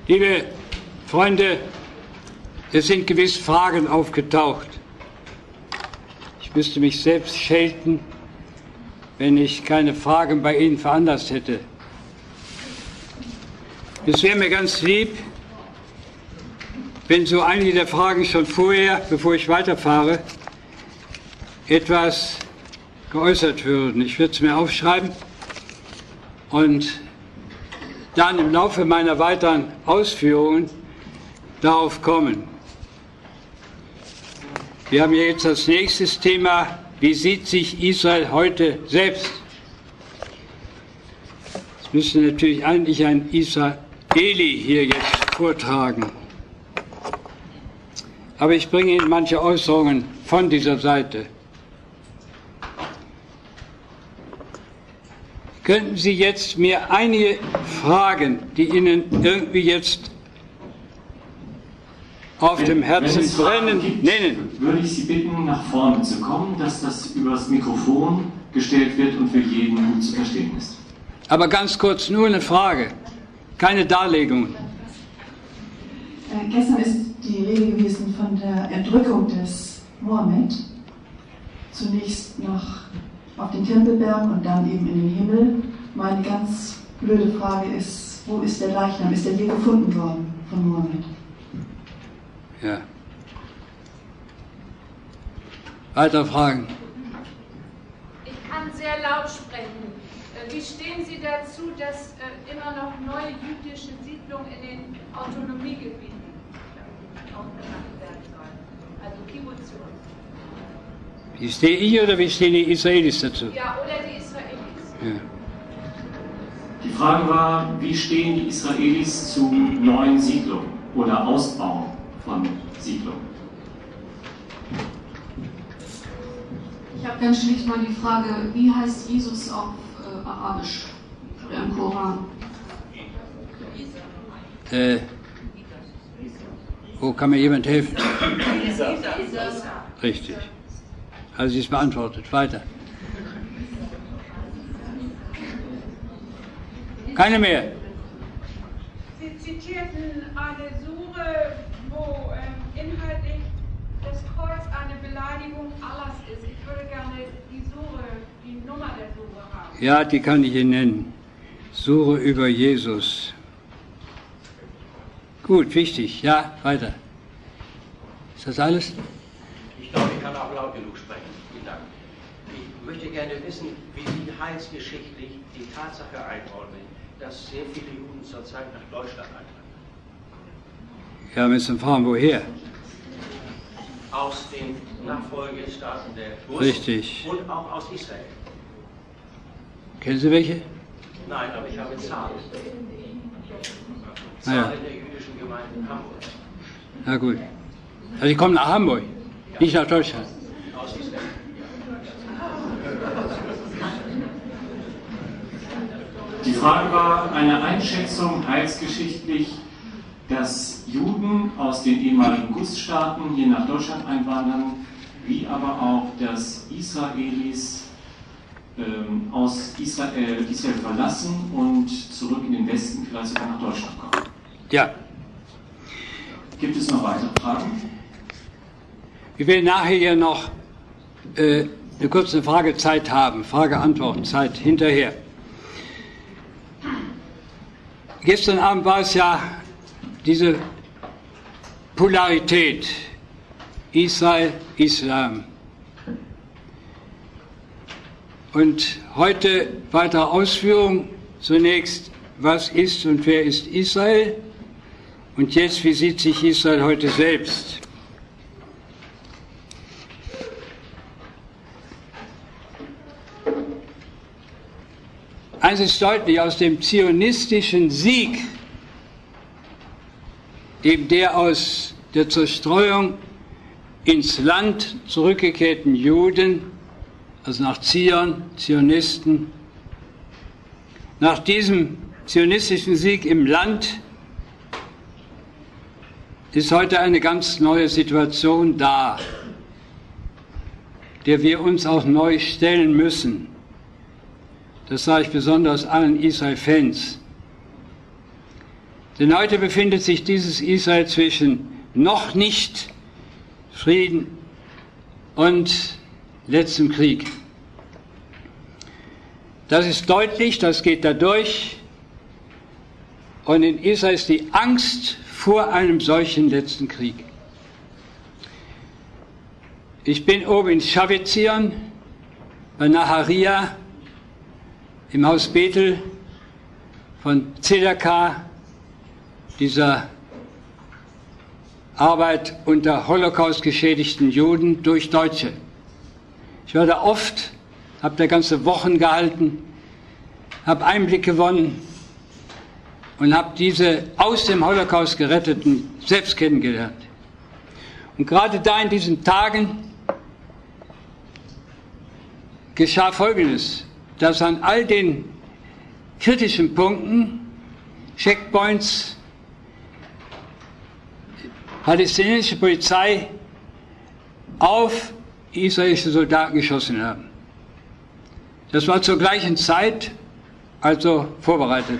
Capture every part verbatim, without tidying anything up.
Liebe Freunde, es sind gewiss Fragen aufgetaucht. Ich müsste mich selbst schelten, wenn ich keine Fragen bei Ihnen veranlasst hätte. Es wäre mir ganz lieb, wenn so einige der Fragen schon vorher, bevor ich weiterfahre, etwas geäußert würden. Ich würde es mir aufschreiben und dann im Laufe meiner weiteren Ausführungen darauf kommen. Wir haben ja jetzt als nächstes Thema, wie sieht sich Israel heute selbst? Das müsste natürlich eigentlich ein Israeli hier jetzt vortragen. Aber ich bringe Ihnen manche Äußerungen von dieser Seite. Könnten Sie jetzt mir einige Fragen, die Ihnen irgendwie jetzt auf wenn, dem Herzen brennen, gibt, nennen? Würde ich Sie bitten, nach vorne zu kommen, dass das übers Mikrofon gestellt wird und für jeden gut zu verstehen ist. Aber ganz kurz, nur eine Frage, keine Darlegungen. Äh, gestern ist die Rede gewesen von der Entrückung des Mohammed. Zunächst nach auf den Tempelberg und dann eben in den Himmel. Meine ganz blöde Frage ist, wo ist der Leichnam? Ist der je gefunden worden von Mohammed? Ja. Weitere Fragen? Ich kann sehr laut sprechen. Wie stehen Sie dazu, dass immer noch neue jüdische Siedlungen in den Autonomiegebieten aufgemacht werden sollen? Also Kibbutzim. Wie stehe ich oder wie stehen die Israelis dazu? Ja, oder die Israelis. Ja. Die Frage war, wie stehen die Israelis zu neuen Siedlungen oder Ausbau von Siedlungen? Ich habe ganz schlicht mal die Frage, wie heißt Jesus auf äh, Arabisch oder im Koran? Äh, wo kann mir jemand helfen? Isa. Richtig. Also sie ist beantwortet. Weiter. Keine mehr. Sie zitierten eine Sure, wo ähm, inhaltlich das Kreuz eine Beleidigung Allahs ist. Ich würde gerne die Sure, die Nummer der Sure haben. Ja, die kann ich Ihnen nennen. Sure über Jesus. Gut, wichtig. Ja, weiter. Ist das alles? Ich glaube, ich kann auch laut genug sprechen. Vielen Dank. Ich möchte gerne wissen, wie Sie heilsgeschichtlich die Tatsache einordnen, dass sehr viele Juden zurzeit nach Deutschland einwandern. Ja, müssen fragen, woher? Aus den Nachfolgestaaten der Russen Richtig. und auch aus Israel. Kennen Sie welche? Nein, aber ich habe Zahlen. Ah, ja. Zahlen der jüdischen Gemeinde in Hamburg. Na gut. Also Sie kommen nach Hamburg, Ja. nicht nach Deutschland. Aus Israel. Die Frage war eine Einschätzung heilsgeschichtlich, dass Juden aus den ehemaligen Gussstaaten hier nach Deutschland einwandern, wie aber auch, dass Israelis ähm, aus Israel, Israel verlassen und zurück in den Westen, vielleicht sogar nach Deutschland kommen. Ja. Gibt es noch weitere Fragen? Wir werden nachher ja noch äh, eine kurze Fragezeit haben, Frage-Antwort-Zeit hinterher. Gestern Abend war es ja diese Polarität Israel, Islam. Und heute weitere Ausführung. Zunächst, was ist und wer ist Israel? Und jetzt, wie sieht sich Israel heute selbst? Eins ist deutlich, aus dem zionistischen Sieg, eben der aus der Zerstreuung ins Land zurückgekehrten Juden, also nach Zion, Zionisten, nach diesem zionistischen Sieg im Land ist heute eine ganz neue Situation da, der wir uns auch neu stellen müssen. Das sage ich besonders allen Israel-Fans. Denn heute befindet sich dieses Israel zwischen noch nicht Frieden und letztem Krieg. Das ist deutlich, das geht da durch. Und in Israel ist die Angst vor einem solchen letzten Krieg. Ich bin oben in Shavetzion, bei Naharia, im Haus Bethel von Tzedakah, dieser Arbeit unter Holocaust geschädigten Juden durch Deutsche. Ich war da oft, habe da ganze Wochen gehalten, habe Einblick gewonnen und habe diese aus dem Holocaust geretteten selbst kennengelernt. Und gerade da in diesen Tagen geschah Folgendes, dass an all den kritischen Punkten, Checkpoints, palästinensische Polizei auf israelische Soldaten geschossen haben. Das war zur gleichen Zeit, also vorbereitet.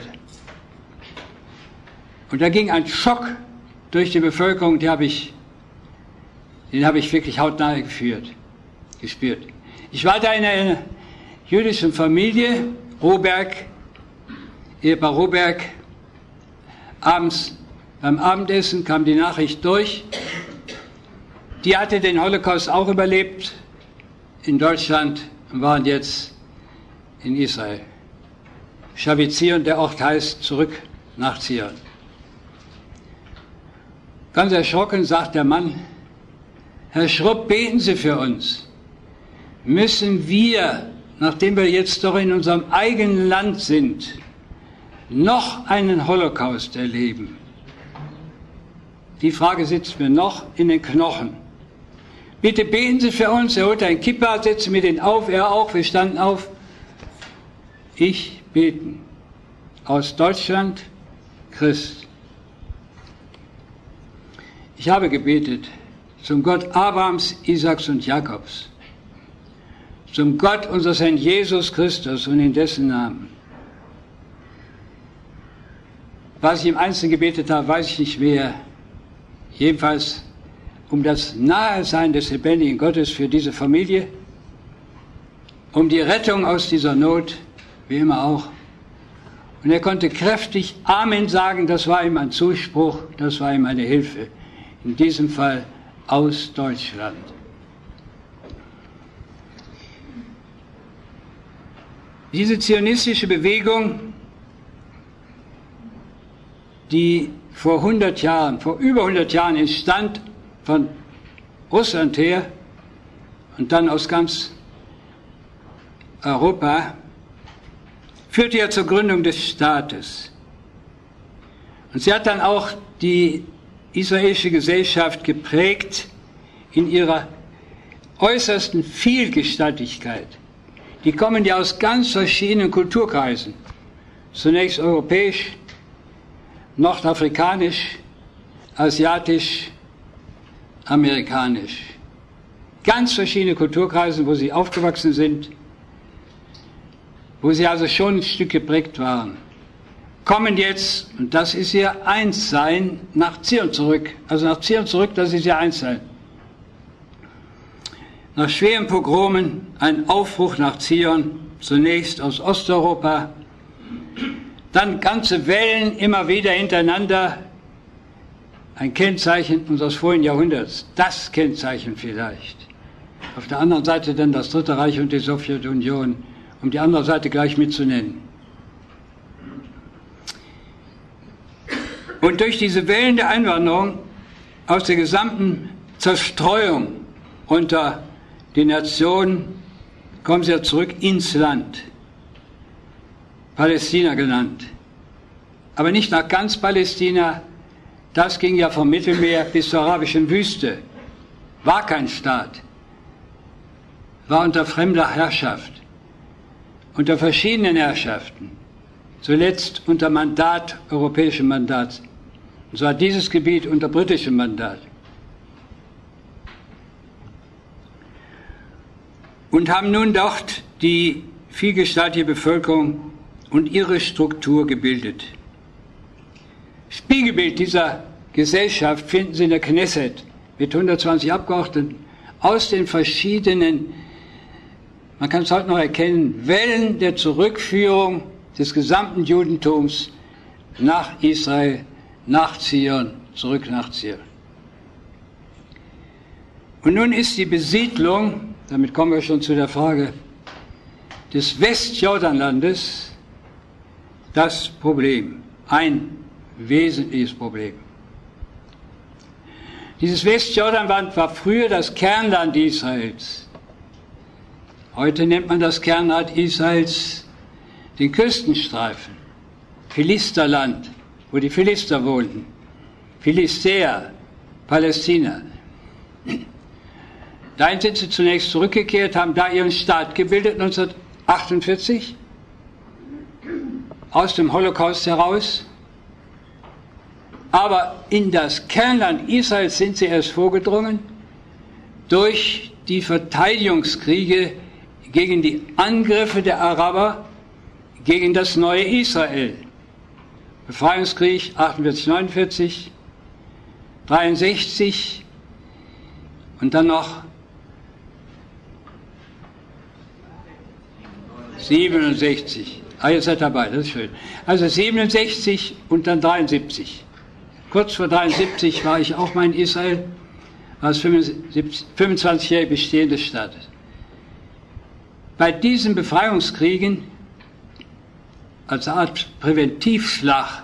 Und da ging ein Schock durch die Bevölkerung, den habe ich, den habe ich wirklich hautnah geführt, gespürt. Ich war da in einer jüdischen Familie, Roberg, Ehepaar Roberg. Abends beim Abendessen kam die Nachricht durch. Die hatte den Holocaust auch überlebt in Deutschland und waren jetzt in Israel. Shavetzion, der Ort heißt zurück nach Zion. Ganz erschrocken sagt der Mann: Herr Schrupp, beten Sie für uns. Müssen wir, nachdem wir jetzt doch in unserem eigenen Land sind, noch einen Holocaust erleben? Die Frage sitzt mir noch in den Knochen. Bitte beten Sie für uns. Er holt einen Kippa, setzte mir den auf, er auch, wir standen auf. Ich beten. Aus Deutschland, Christ. Ich habe gebetet zum Gott Abrahams, Isaaks und Jakobs, zum Gott unseres Herrn Jesus Christus und in dessen Namen. Was ich im Einzelnen gebetet habe, weiß ich nicht mehr. Jedenfalls um das Nahesein des lebendigen Gottes für diese Familie, um die Rettung aus dieser Not, wie immer auch. Und er konnte kräftig Amen sagen, das war ihm ein Zuspruch, das war ihm eine Hilfe. In diesem Fall aus Deutschland. Diese zionistische Bewegung, die vor hundert Jahren, vor über hundert Jahren entstand, von Russland her und dann aus ganz Europa, führte ja zur Gründung des Staates. Und sie hat dann auch die israelische Gesellschaft geprägt in ihrer äußersten Vielgestaltigkeit. Die kommen ja aus ganz verschiedenen Kulturkreisen. Zunächst europäisch, nordafrikanisch, asiatisch, amerikanisch. Ganz verschiedene Kulturkreise, wo sie aufgewachsen sind, wo sie also schon ein Stück geprägt waren, kommen jetzt, und das ist ihr Einssein, nach Zion zurück. Also nach Zion zurück, das ist ihr Einssein. Nach schweren Pogromen ein Aufbruch nach Zion, zunächst aus Osteuropa, dann ganze Wellen immer wieder hintereinander, ein Kennzeichen unseres vorigen Jahrhunderts, das Kennzeichen vielleicht. Auf der anderen Seite dann das Dritte Reich und die Sowjetunion, um die andere Seite gleich mitzunennen. Und durch diese Wellen der Einwanderung aus der gesamten Zerstreuung unter die Nationen kommen sie ja zurück ins Land, Palästina genannt. Aber nicht nach ganz Palästina, das ging ja vom Mittelmeer bis zur arabischen Wüste, war kein Staat, war unter fremder Herrschaft, unter verschiedenen Herrschaften, zuletzt unter Mandat, europäischem Mandat. Und so war dieses Gebiet unter britischem Mandat. Und haben nun dort die vielgestaltige Bevölkerung und ihre Struktur gebildet. Spiegelbild dieser Gesellschaft finden Sie in der Knesset mit hundertzwanzig Abgeordneten aus den verschiedenen, man kann es heute noch erkennen, Wellen der Zurückführung des gesamten Judentums nach Israel, nach Zion, zurück nach Zion. Und nun ist die Besiedlung, damit kommen wir schon zu der Frage, des Westjordanlandes das Problem, ein wesentliches Problem. Dieses Westjordanland war früher das Kernland Israels. Heute nennt man das Kernland Israels den Küstenstreifen, Philisterland, wo die Philister wohnten, Philistea, Palästina. Dahin sind sie zunächst zurückgekehrt, haben da ihren Staat gebildet, neunzehnhundertachtundvierzig, aus dem Holocaust heraus. Aber in das Kernland Israels sind sie erst vorgedrungen durch die Verteidigungskriege gegen die Angriffe der Araber gegen das neue Israel. Befreiungskrieg achtundvierzig, neunundvierzig, dreiundsechzig und dann noch siebenundsechzig. Ah, ihr seid dabei, das ist schön. Also siebenundsechzig und dann dreiundsiebzig. Kurz vor dreiundsiebzig war ich auch mal in Israel, war das fünfundzwanzigjährige Bestehen des Staates. Bei diesen Befreiungskriegen, als Art Präventivschlag,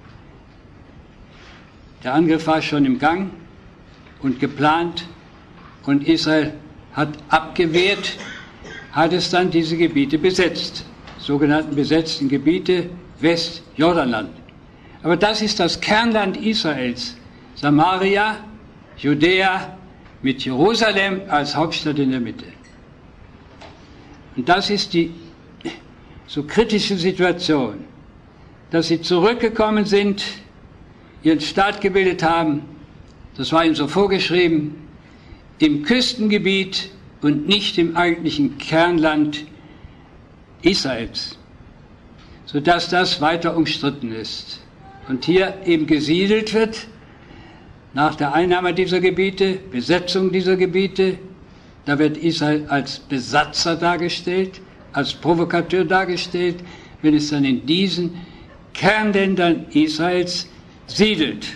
der Angriff war schon im Gang und geplant und Israel hat abgewehrt, hat es dann diese Gebiete besetzt, sogenannten besetzten Gebiete Westjordanland. Aber das ist das Kernland Israels, Samaria, Judäa, mit Jerusalem als Hauptstadt in der Mitte. Und das ist die so kritische Situation, dass sie zurückgekommen sind, ihren Staat gebildet haben, das war ihnen so vorgeschrieben, im Küstengebiet und nicht im eigentlichen Kernland Israels, sodass das weiter umstritten ist. Und hier eben gesiedelt wird, nach der Einnahme dieser Gebiete, Besetzung dieser Gebiete, da wird Israel als Besatzer dargestellt, als Provokateur dargestellt, wenn es dann in diesen Kernländern Israels siedelt.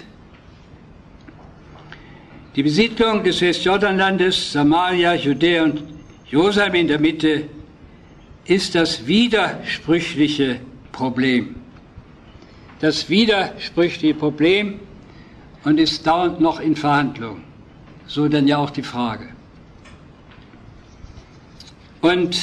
Die Besiedlung des Westjordanlandes, Samaria, Judäa und Jerusalem in der Mitte ist das widersprüchliche Problem. Das widersprüchliche Problem und ist dauernd noch in Verhandlung. So dann ja auch die Frage. Und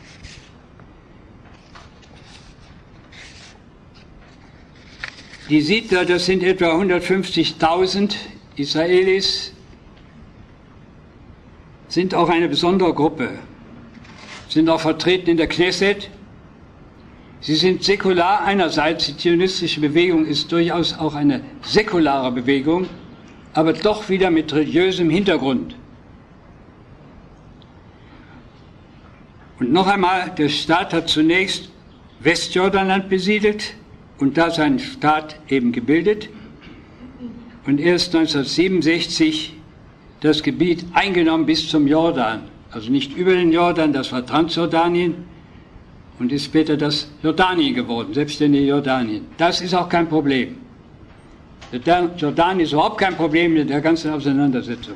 die Siedler, das sind etwa hundertfünfzigtausend Israelis, sind auch eine besondere Gruppe, sind auch vertreten in der Knesset. Sie sind säkular einerseits, die zionistische Bewegung ist durchaus auch eine säkulare Bewegung, aber doch wieder mit religiösem Hintergrund. Und noch einmal, der Staat hat zunächst Westjordanland besiedelt und da seinen Staat eben gebildet und erst neunzehnhundertsiebenundsechzig das Gebiet eingenommen bis zum Jordan, also nicht über den Jordan, das war Transjordanien, und ist später das Jordanien geworden, selbstständige Jordanien. Das ist auch kein Problem. Der Jordanien ist überhaupt kein Problem in der ganzen Auseinandersetzung.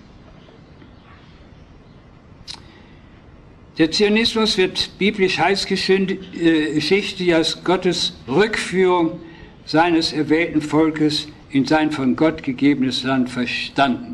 Der Zionismus wird biblisch heißgeschichtlich als Gottes Rückführung seines erwählten Volkes in sein von Gott gegebenes Land verstanden.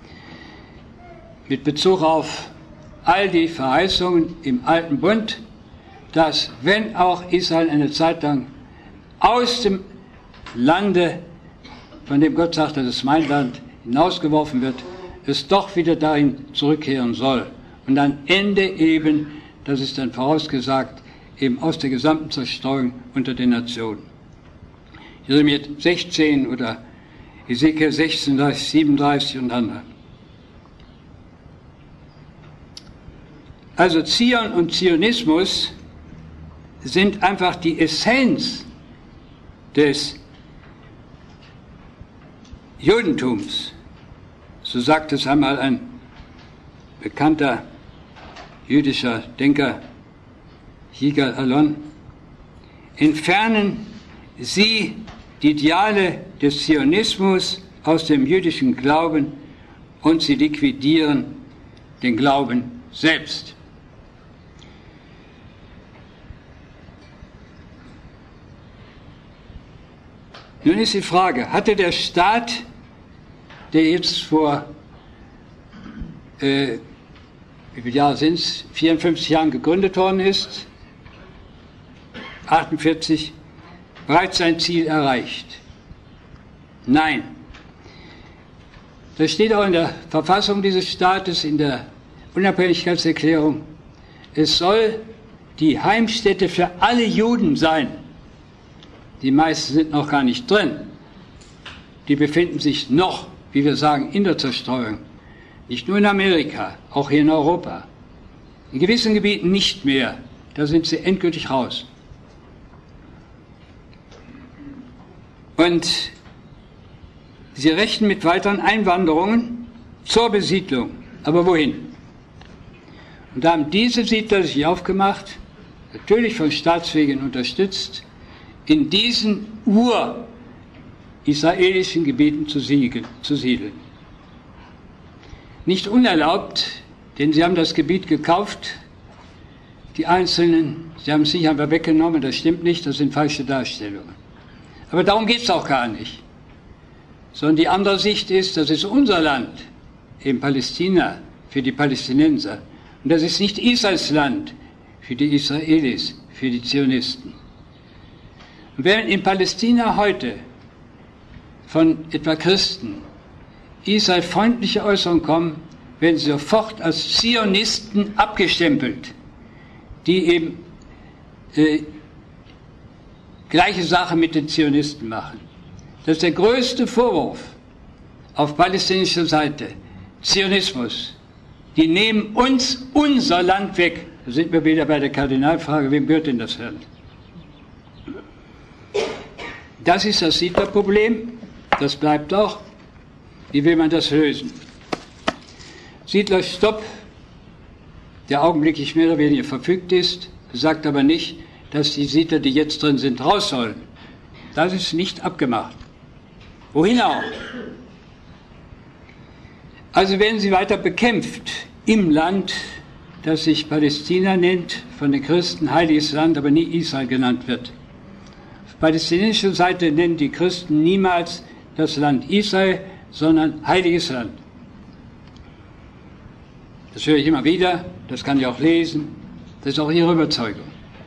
Mit Bezug auf all die Verheißungen im Alten Bund, dass, wenn auch Israel eine Zeit lang aus dem Lande, von dem Gott sagt, das ist mein Land, hinausgeworfen wird, es doch wieder dahin zurückkehren soll. Und am Ende eben, das ist dann vorausgesagt, eben aus der gesamten Zerstreuung unter den Nationen. Jeremia sechzehn oder Ezekiel sechzehn, siebenunddreißig und andere. Also Zion und Zionismus sind einfach die Essenz des Judentums, so sagt es einmal ein bekannter jüdischer Denker, Yigal Allon, entfernen sie die Ideale des Zionismus aus dem jüdischen Glauben und sie liquidieren den Glauben selbst. Nun ist die Frage, hatte der Staat, der jetzt vor, äh, wie viele Jahre sind es, vierundfünfzig Jahren gegründet worden ist, achtundvierzig, bereits sein Ziel erreicht? Nein. Das steht auch in der Verfassung dieses Staates, in der Unabhängigkeitserklärung. Es soll die Heimstätte für alle Juden sein. Die meisten sind noch gar nicht drin. Die befinden sich noch, wie wir sagen, in der Zerstreuung. Nicht nur in Amerika, auch hier in Europa. In gewissen Gebieten nicht mehr. Da sind sie endgültig raus. Und sie rechnen mit weiteren Einwanderungen zur Besiedlung. Aber wohin? Und da haben diese Siedler sich aufgemacht, natürlich von Staatswegen unterstützt, in diesen ur-israelischen Gebieten zu siedeln. Nicht unerlaubt, denn sie haben das Gebiet gekauft, die Einzelnen, sie haben es nicht einfach weggenommen, das stimmt nicht, das sind falsche Darstellungen. Aber darum geht es auch gar nicht. Sondern die andere Sicht ist, das ist unser Land, eben Palästina, für die Palästinenser. Und das ist nicht Israels Land, für die Israelis, für die Zionisten. Und wenn in Palästina heute von etwa Christen Israel freundliche Äußerungen kommen, werden sie sofort als Zionisten abgestempelt, die eben äh, gleiche Sache mit den Zionisten machen. Das ist der größte Vorwurf auf palästinensischer Seite. Zionismus. Die nehmen uns unser Land weg. Da sind wir wieder bei der Kardinalfrage, wem gehört denn das Land? Das ist das Siedlerproblem. Das bleibt auch. Wie will man das lösen? Siedlerstopp, der augenblicklich mehr oder weniger verfügt ist, sagt aber nicht, dass die Siedler, die jetzt drin sind, raus sollen. Das ist nicht abgemacht. Wohin auch? Also werden sie weiter bekämpft im Land, das sich Palästina nennt, von den Christen heiliges Land, aber nie Israel genannt wird. Auf palästinensischer Seite nennen die Christen niemals das Land Israel, sondern heiliges Land. Das höre ich immer wieder, das kann ich auch lesen, das ist auch ihre Überzeugung.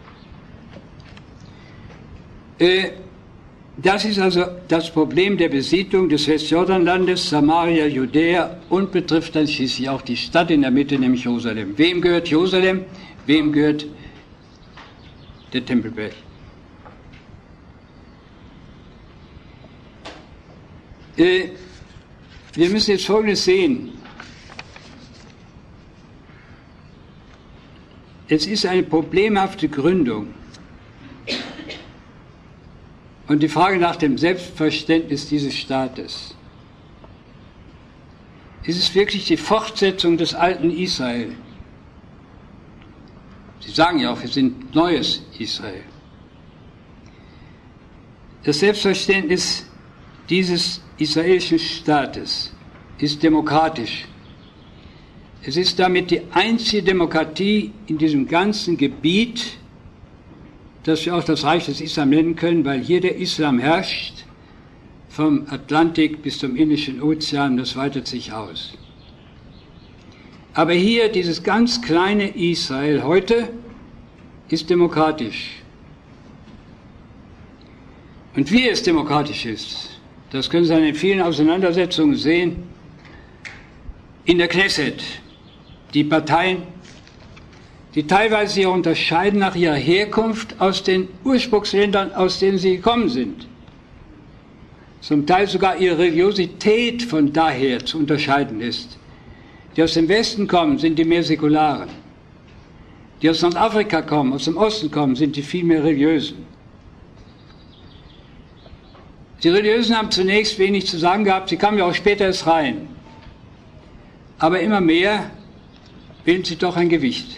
Äh, Das ist also das Problem der Besiedlung des Westjordanlandes, Samaria, Judäa und betrifft dann schließlich auch die Stadt in der Mitte, nämlich Jerusalem. Wem gehört Jerusalem? Wem gehört der Tempelberg? Äh, wir müssen jetzt Folgendes sehen. Es ist eine problemhafte Gründung. Und die Frage nach dem Selbstverständnis dieses Staates. Ist es wirklich die Fortsetzung des alten Israel? Sie sagen ja auch, wir sind neues Israel. Das Selbstverständnis dieses israelischen Staates ist demokratisch. Es ist damit die einzige Demokratie in diesem ganzen Gebiet, dass wir auch das Reich des Islam nennen können, weil hier der Islam herrscht, vom Atlantik bis zum Indischen Ozean, das weitet sich aus. Aber hier, dieses ganz kleine Israel heute, ist demokratisch. Und wie es demokratisch ist, das können Sie an den vielen Auseinandersetzungen sehen, in der Knesset, die Parteien, die teilweise sich unterscheiden nach ihrer Herkunft aus den Ursprungsländern, aus denen sie gekommen sind. Zum Teil sogar ihre Religiosität von daher zu unterscheiden ist. Die aus dem Westen kommen, sind die mehr Säkularen. Die aus Nordafrika kommen, aus dem Osten kommen, sind die viel mehr Religiösen. Die Religiösen haben zunächst wenig zu sagen gehabt, sie kamen ja auch später erst rein. Aber immer mehr bilden sie doch ein Gewicht.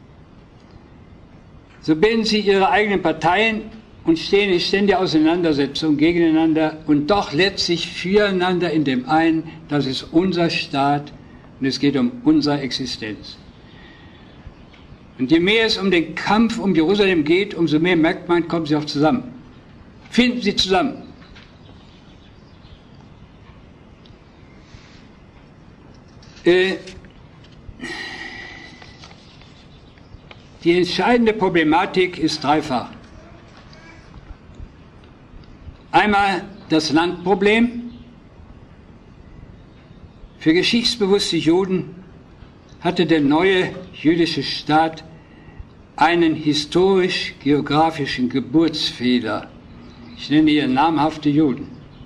So bilden sie ihre eigenen Parteien und stehen in ständiger Auseinandersetzung gegeneinander und doch letztlich füreinander in dem einen, das ist unser Staat und es geht um unsere Existenz. Und je mehr es um den Kampf um Jerusalem geht, umso mehr merkt man, kommen sie auch zusammen. Finden sie zusammen. Äh, die entscheidende Problematik ist dreifach. Einmal das Landproblem. Für geschichtsbewusste Juden hatte der neue jüdische Staat einen historisch-geografischen Geburtsfehler. Ich nenne hier namhafte Juden,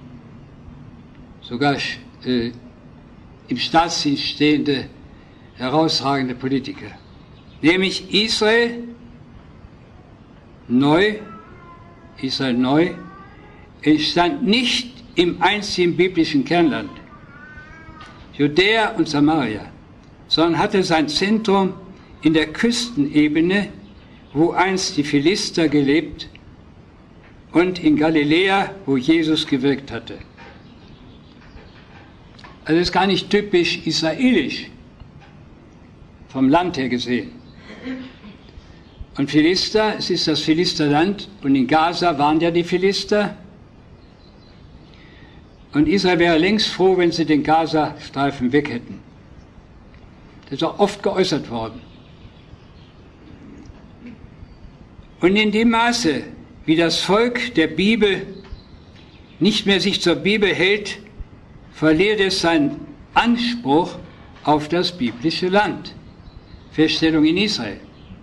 sogar äh, im Staatsdienst stehende, herausragende Politiker. Nämlich Israel neu, Israel neu, entstand nicht im einzigen biblischen Kernland, Judäa und Samaria, sondern hatte sein Zentrum in der Küstenebene, wo einst die Philister gelebt und in Galiläa, wo Jesus gewirkt hatte. Also das ist gar nicht typisch israelisch, vom Land her gesehen. Und Philister, es ist das Philisterland und in Gaza waren ja die Philister. Und Israel wäre längst froh, wenn sie den Gazastreifen weg hätten. Das ist auch oft geäußert worden. Und in dem Maße, wie das Volk der Bibel nicht mehr sich zur Bibel hält, verliert es seinen Anspruch auf das biblische Land. Feststellung in Israel.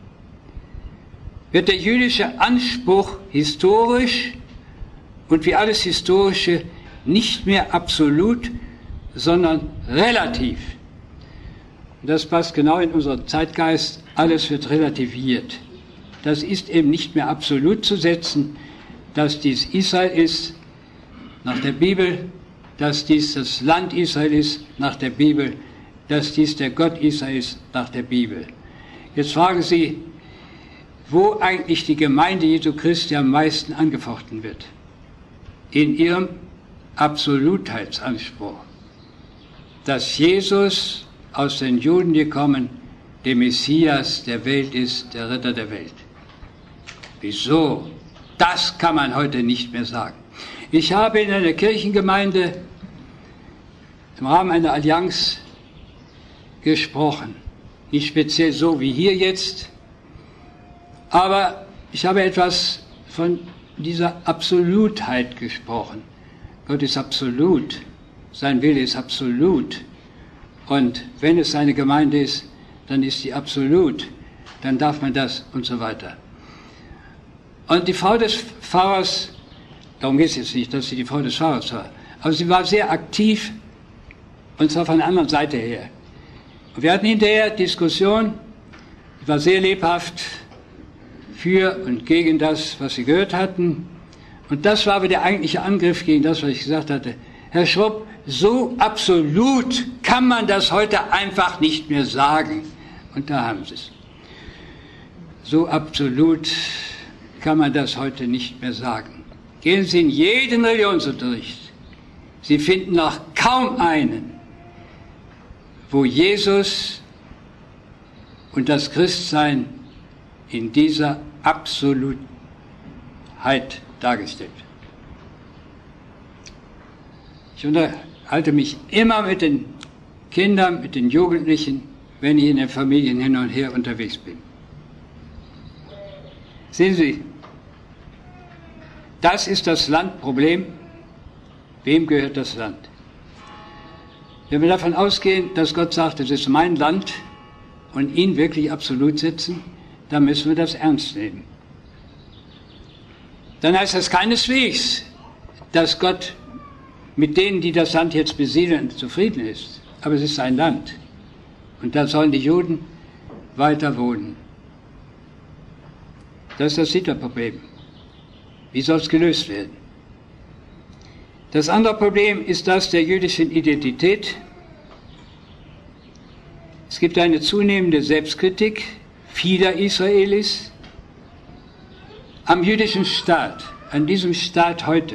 Wird der jüdische Anspruch historisch und wie alles Historische nicht mehr absolut, sondern relativ. Und das passt genau in unseren Zeitgeist, alles wird relativiert. Das ist eben nicht mehr absolut zu setzen, dass dies Israel ist, nach der Bibel, dass dies das Land Israel ist, nach der Bibel, dass dies der Gott Israel ist, nach der Bibel. Jetzt fragen Sie, wo eigentlich die Gemeinde Jesu Christi am meisten angefochten wird? In ihrem Absolutheitsanspruch, dass Jesus aus den Juden gekommen, der Messias der Welt ist, der Retter der Welt. Wieso? Das kann man heute nicht mehr sagen. Ich habe in einer Kirchengemeinde im Rahmen einer Allianz gesprochen. Nicht speziell so wie hier jetzt, aber ich habe etwas von dieser Absolutheit gesprochen. Gott ist absolut, sein Wille ist absolut. Und wenn es seine Gemeinde ist, dann ist sie absolut, dann darf man das und so weiter. Und die Frau des Pfarrers, darum geht es jetzt nicht, dass sie die Frau des Pfarrers war, aber sie war sehr aktiv und zwar von der anderen Seite her. Und wir hatten hinterher Diskussion, die war sehr lebhaft für und gegen das, was sie gehört hatten. Und das war aber der eigentliche Angriff gegen das, was ich gesagt hatte. Herr Schrupp, so absolut kann man das heute einfach nicht mehr sagen. Und da haben Sie es. So absolut kann man das heute nicht mehr sagen. Gehen Sie in jeden Religionsunterricht. Sie finden noch kaum einen, wo Jesus und das Christsein in dieser Absolutheit dargestellt. Ich unterhalte mich immer mit den Kindern, mit den Jugendlichen, wenn ich in den Familien hin und her unterwegs bin. Sehen Sie, das ist das Landproblem. Wem gehört das Land? Wenn wir davon ausgehen, dass Gott sagt, es ist mein Land und ihn wirklich absolut setzen, dann müssen wir das ernst nehmen. Dann heißt das keineswegs, dass Gott mit denen, die das Land jetzt besiedeln, zufrieden ist. Aber es ist sein Land. Und da sollen die Juden weiter wohnen. Das ist das Sitterproblem. Wie soll es gelöst werden? Das andere Problem ist das der jüdischen Identität. Es gibt eine zunehmende Selbstkritik vieler Israelis am jüdischen Staat, an diesem Staat heute.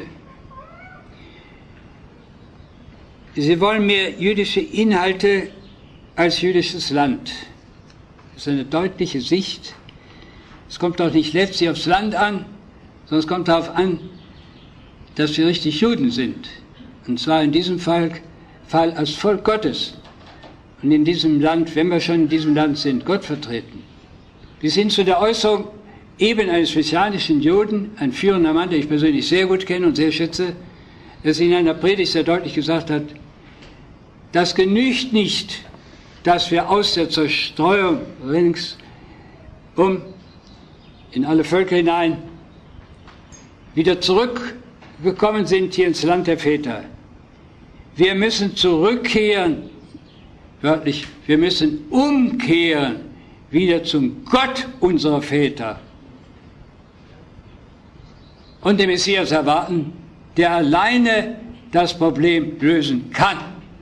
Sie wollen mehr jüdische Inhalte als jüdisches Land. Das ist eine deutliche Sicht. Es kommt doch nicht letztlich aufs Land an, sondern es kommt darauf an, dass wir richtig Juden sind. Und zwar in diesem Fall, Fall als Volk Gottes. Und in diesem Land, wenn wir schon in diesem Land sind, Gott vertreten. Bis hin zu der Äußerung eben eines messianischen Juden, ein führender Mann, den ich persönlich sehr gut kenne und sehr schätze, der in einer Predigt sehr deutlich gesagt hat, das genügt nicht, dass wir aus der Zerstreuung ringsum in alle Völker hinein wieder zurückgekommen sind hier ins Land der Väter. Wir müssen zurückkehren, wörtlich, wir müssen umkehren wieder zum Gott unserer Väter und den Messias erwarten, der alleine das Problem lösen kann.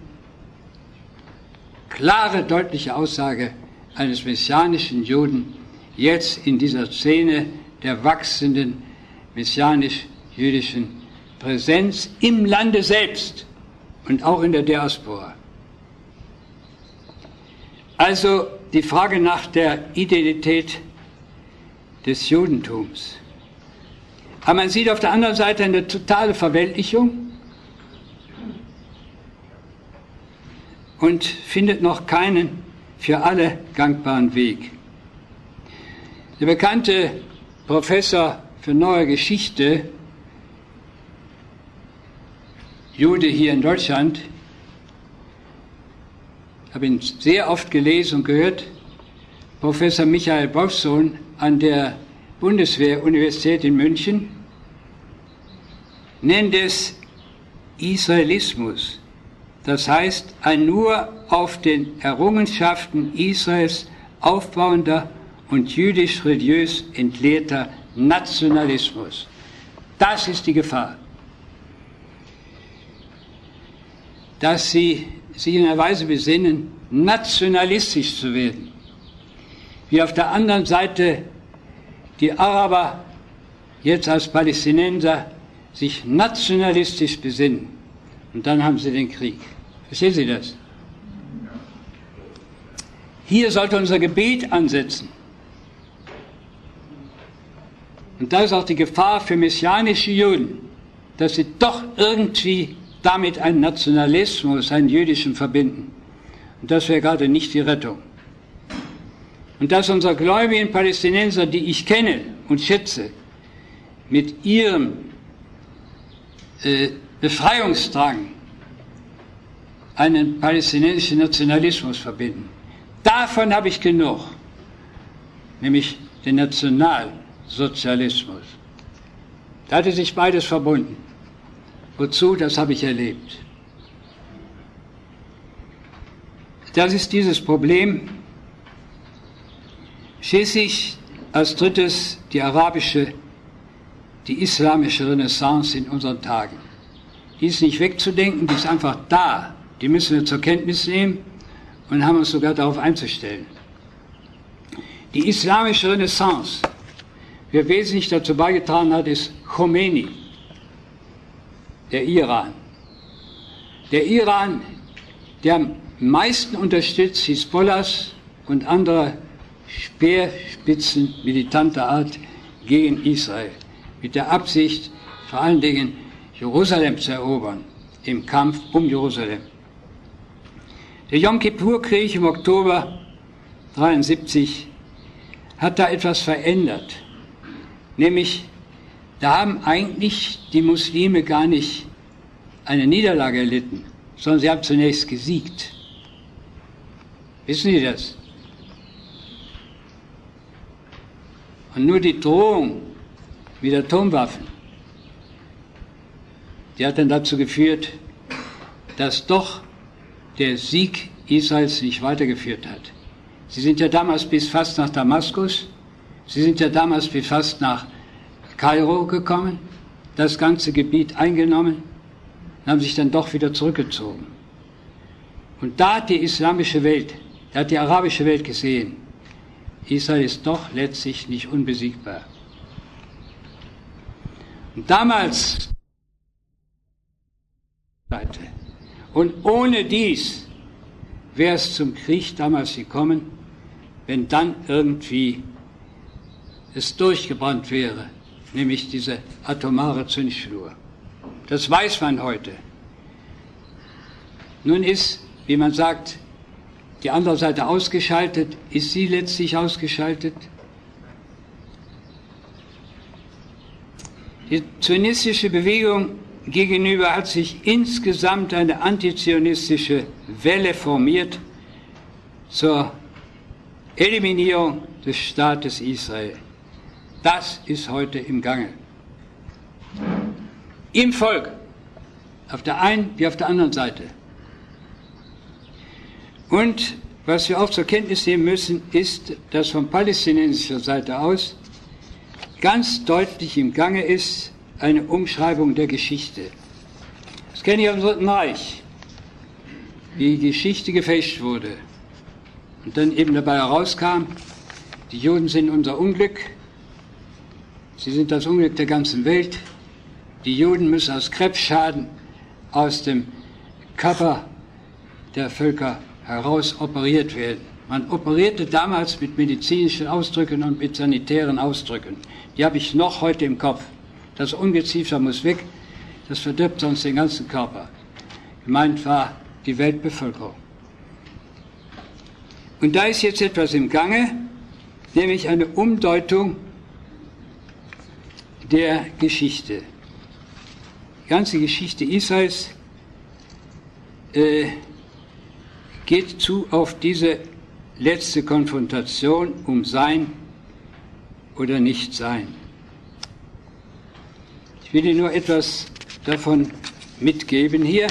Klare, deutliche Aussage eines messianischen Juden, jetzt in dieser Szene der wachsenden messianisch-jüdischen Präsenz im Lande selbst und auch in der Diaspora. Also die Frage nach der Identität des Judentums. Aber man sieht auf der anderen Seite eine totale Verweltlichung und findet noch keinen für alle gangbaren Weg. Der bekannte Professor für Neue Geschichte, Jude hier in Deutschland, habe ihn sehr oft gelesen und gehört, Professor Michael Wolfsohn an der Bundeswehr-Universität in München, nennt es Israelismus. Das heißt, ein nur auf den Errungenschaften Israels aufbauender und jüdisch-religiös entleerter Nationalismus. Das ist die Gefahr. Dass sie sich in einer Weise besinnen, nationalistisch zu werden. Wie auf der anderen Seite die Araber jetzt als Palästinenser sich nationalistisch besinnen. Und dann haben sie den Krieg. Verstehen Sie das? Hier sollte unser Gebet ansetzen. Und da ist auch die Gefahr für messianische Juden, dass sie doch irgendwie damit einen Nationalismus, einen jüdischen verbinden. Und das wäre gerade nicht die Rettung. Und dass unsere gläubigen Palästinenser, die ich kenne und schätze, mit ihrem äh, Befreiungsdrang einen palästinensischen Nationalismus verbinden. Davon habe ich genug, nämlich den Nationalsozialismus. Da hatte sich beides verbunden. Wozu? Das habe ich erlebt. Das ist dieses Problem. Schließlich als drittes die arabische, die islamische Renaissance in unseren Tagen. Die ist nicht wegzudenken, die ist einfach da. Die müssen wir zur Kenntnis nehmen und haben uns sogar darauf einzustellen. Die islamische Renaissance, wer wesentlich dazu beigetragen hat, ist Khomeini, der Iran. Der Iran, der am meisten unterstützt Hisbollahs und andere Speerspitzen militanter Art gegen Israel, mit der Absicht, vor allen Dingen Jerusalem zu erobern, im Kampf um Jerusalem. Der Yom Kippur-Krieg im Oktober dreiundsiebzig hat da etwas verändert. Nämlich, da haben eigentlich die Muslime gar nicht eine Niederlage erlitten, sondern sie haben zunächst gesiegt. Wissen Sie das? Und nur die Drohung mit Atomwaffen, die hat dann dazu geführt, dass doch der Sieg Israels nicht weitergeführt hat. Sie sind ja damals bis fast nach Damaskus, sie sind ja damals bis fast nach Kairo gekommen, das ganze Gebiet eingenommen. und haben sich dann doch wieder zurückgezogen. Und da hat die islamische Welt, da hat die arabische Welt gesehen, Israel ist doch letztlich nicht unbesiegbar. Und damals, und ohne dies wäre es zum Krieg damals gekommen, wenn dann irgendwie es durchgebrannt wäre, nämlich diese atomare Zündschnur. Das weiß man heute. Nun ist, wie man sagt, die andere Seite ausgeschaltet. Ist sie letztlich ausgeschaltet? Die zionistische Bewegung gegenüber hat sich insgesamt eine antizionistische Welle formiert zur Eliminierung des Staates Israel. Das ist heute im Gange. Im Volk, auf der einen wie auf der anderen Seite. Und was wir auch zur Kenntnis nehmen müssen, ist, dass von palästinensischer Seite aus ganz deutlich im Gange ist eine Umschreibung der Geschichte. Das kenne ich am Dritten Reich, wie die Geschichte gefälscht wurde. Und dann eben dabei herauskam, die Juden sind unser Unglück, sie sind das Unglück der ganzen Welt, die Juden müssen aus Krebsschaden aus dem Körper der Völker heraus operiert werden. Man operierte damals mit medizinischen Ausdrücken und mit sanitären Ausdrücken. Die habe ich noch heute im Kopf. Das Ungeziefer muss weg, das verdirbt sonst den ganzen Körper. Gemeint war die Weltbevölkerung. Und da ist jetzt etwas im Gange, nämlich eine Umdeutung der Geschichte. Die ganze Geschichte Israels äh, geht zu auf diese letzte Konfrontation um Sein oder Nichtsein. Ich will Ihnen nur etwas davon mitgeben hier,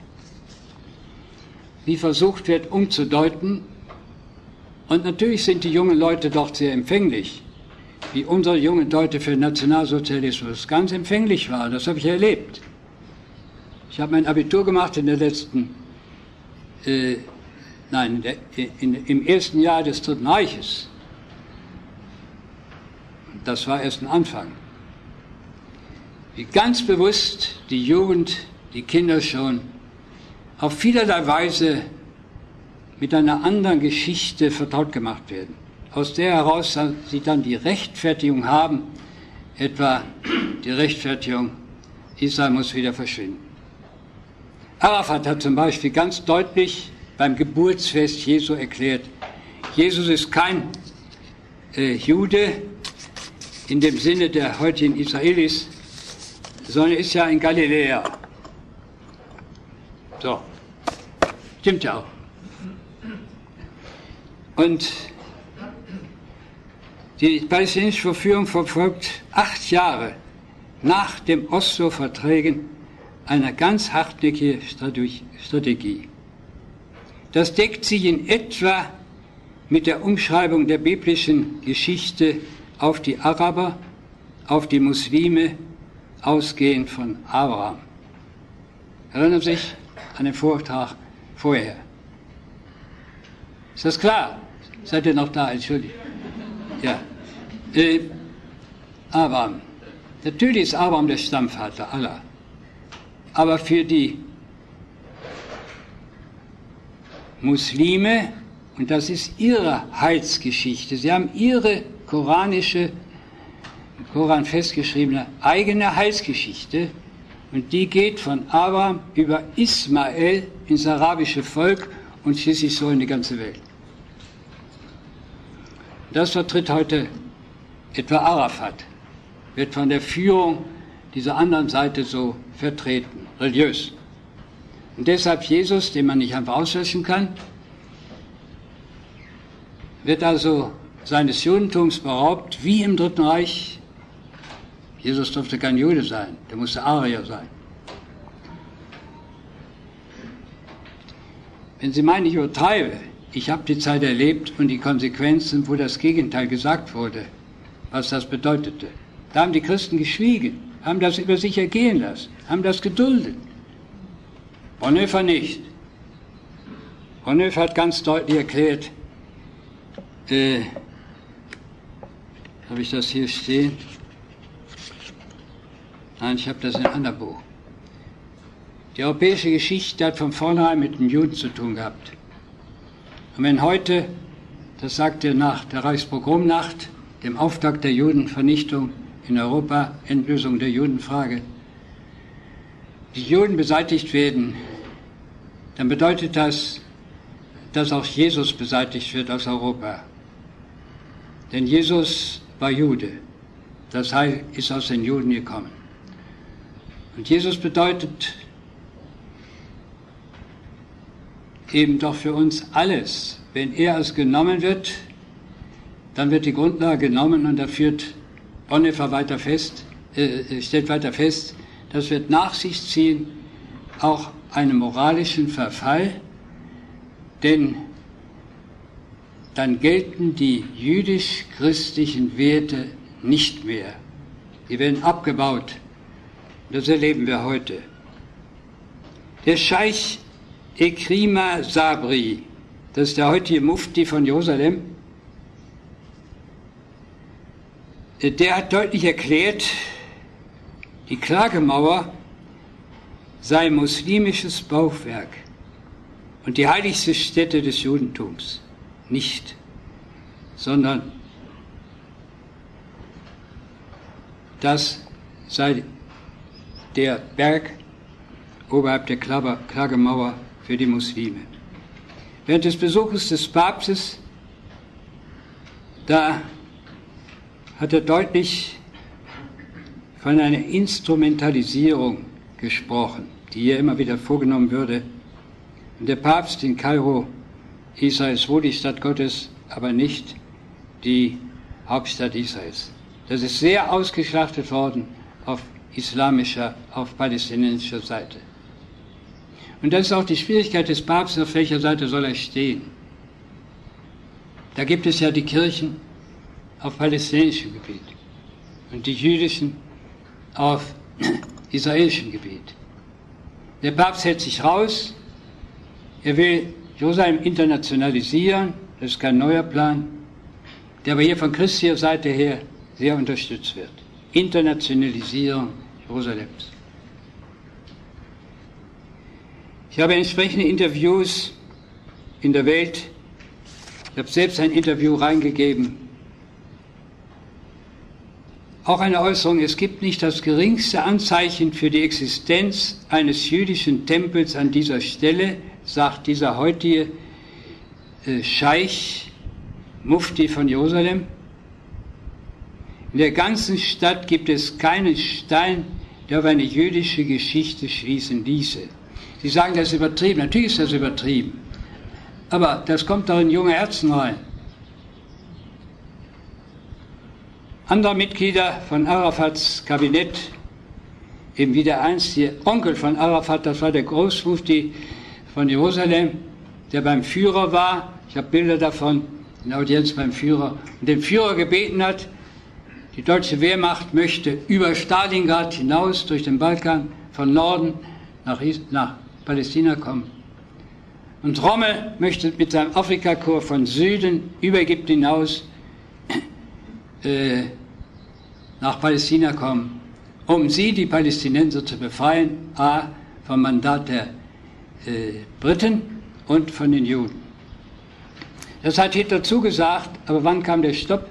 wie versucht wird umzudeuten. Und natürlich sind die jungen Leute dort sehr empfänglich, wie unsere jungen Leute für Nationalsozialismus ganz empfänglich waren. Das habe ich erlebt. Ich habe mein Abitur gemacht in der letzten äh, Nein, in, in, im ersten Jahr des Dritten Reiches. Das war erst ein Anfang. Wie ganz bewusst die Jugend, die Kinder schon auf vielerlei Weise mit einer anderen Geschichte vertraut gemacht werden, aus der heraus sie dann die Rechtfertigung haben, etwa die Rechtfertigung, Israel muss wieder verschwinden. Arafat hat zum Beispiel ganz deutlich beim Geburtsfest Jesu erklärt, Jesus ist kein äh, Jude in dem Sinne der heutigen Israelis, sondern ist ja ein Galiläer. So, stimmt ja auch. Und die palästinensische Verführung verfolgt acht Jahre nach dem Oslo-Verträgen eine ganz hartnäckige Strategie. Das deckt sich in etwa mit der Umschreibung der biblischen Geschichte auf die Araber, auf die Muslime, ausgehend von Abraham. Erinnern Sie sich an den Vortrag vorher? Ist das klar? Seid ihr noch da? Entschuldigung. Ja. Äh, Abraham. Natürlich ist Abraham der Stammvater aller. Aber für die Muslime, und das ist ihre Heilsgeschichte, sie haben ihre koranische, im Koran festgeschriebene eigene Heilsgeschichte, und die geht von Abraham über Ismael ins arabische Volk und schließlich so in die ganze Welt. Das vertritt heute etwa Arafat, wird von der Führung dieser anderen Seite so vertreten, religiös. Und deshalb Jesus, den man nicht einfach auslöschen kann, wird also seines Judentums beraubt, wie im Dritten Reich. Jesus durfte kein Jude sein, der musste Arier sein. Wenn Sie meinen, ich übertreibe, ich habe die Zeit erlebt und die Konsequenzen, wo das Gegenteil gesagt wurde, was das bedeutete. Da haben die Christen geschwiegen, haben das über sich ergehen lassen, haben das geduldet. Bonhoeffer nicht. Bonhoeffer hat ganz deutlich erklärt, äh, habe ich das hier stehen? Nein, ich habe das in einem anderen Buch. Die europäische Geschichte hat von vornherein mit den Juden zu tun gehabt. Und wenn heute, das sagt er nach der Reichspogromnacht, dem Auftakt der Judenvernichtung in Europa, Endlösung der Judenfrage, die Juden beseitigt werden, dann bedeutet das, dass auch Jesus beseitigt wird aus Europa. Denn Jesus war Jude. Das Heil ist aus den Juden gekommen. Und Jesus bedeutet eben doch für uns alles. Wenn er als genommen wird, dann wird die Grundlage genommen und da führt Bonhoeffer weiter fest, äh, stellt weiter fest, das wird nach sich ziehen auch einen moralischen Verfall, denn dann gelten die jüdisch-christlichen Werte nicht mehr. Die werden abgebaut. Das erleben wir heute. Der Scheich Ekrima Sabri, das ist der heutige Mufti von Jerusalem, der hat deutlich erklärt, die Klagemauer sei muslimisches Bauwerk und die heiligste Stätte des Judentums. Nicht, sondern das sei der Berg oberhalb der Klagemauer für die Muslime. Während des Besuches des Papstes, da hat er deutlich von einer Instrumentalisierung gesprochen, die hier immer wieder vorgenommen würde. Und der Papst in Kairo, Israel ist wohl die Stadt Gottes, aber nicht die Hauptstadt Israels. Das ist sehr ausgeschlachtet worden auf islamischer, auf palästinensischer Seite. Und das ist auch die Schwierigkeit des Papstes, auf welcher Seite soll er stehen. Da gibt es ja die Kirchen auf palästinensischem Gebiet und die jüdischen auf israelischem Gebiet. Der Papst hält sich raus, er will Jerusalem internationalisieren, das ist kein neuer Plan, der aber hier von christlicher Seite her sehr unterstützt wird. Internationalisierung Jerusalems. Ich habe entsprechende Interviews in der Welt, ich habe selbst ein Interview reingegeben, auch eine Äußerung, es gibt nicht das geringste Anzeichen für die Existenz eines jüdischen Tempels an dieser Stelle, sagt dieser heutige äh, Scheich, Mufti von Jerusalem. In der ganzen Stadt gibt es keinen Stein, der auf eine jüdische Geschichte schließen ließe. Sie sagen, das ist übertrieben. Natürlich ist das übertrieben. Aber das kommt doch in junge Herzen rein. Andere Mitglieder von Arafats Kabinett, eben wie der einstige Onkel von Arafat, das war der Großmufti von Jerusalem, der beim Führer war, ich habe Bilder davon, in Audienz beim Führer, und den Führer gebeten hat, die deutsche Wehrmacht möchte über Stalingrad hinaus durch den Balkan von Norden nach, nach Palästina kommen. Und Rommel möchte mit seinem Afrikakorps von Süden über Ägypten hinaus äh, nach Palästina kommen, um sie, die Palästinenser, zu befreien, a, vom Mandat der äh, Briten und von den Juden. Das hat Hitler zugesagt, aber wann kam der Stopp?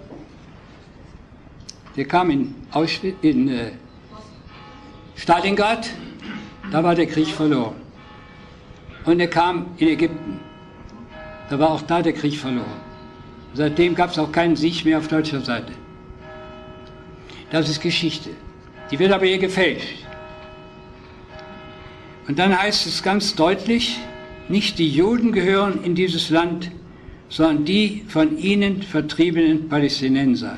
Der kam in, Auschwitz, in äh, Stalingrad, da war der Krieg verloren. Und er kam in Ägypten, da war auch da der Krieg verloren. Seitdem gab es auch keinen Sieg mehr auf deutscher Seite. Das ist Geschichte. Die wird aber hier gefälscht. Und dann heißt es ganz deutlich, nicht die Juden gehören in dieses Land, sondern die von ihnen vertriebenen Palästinenser,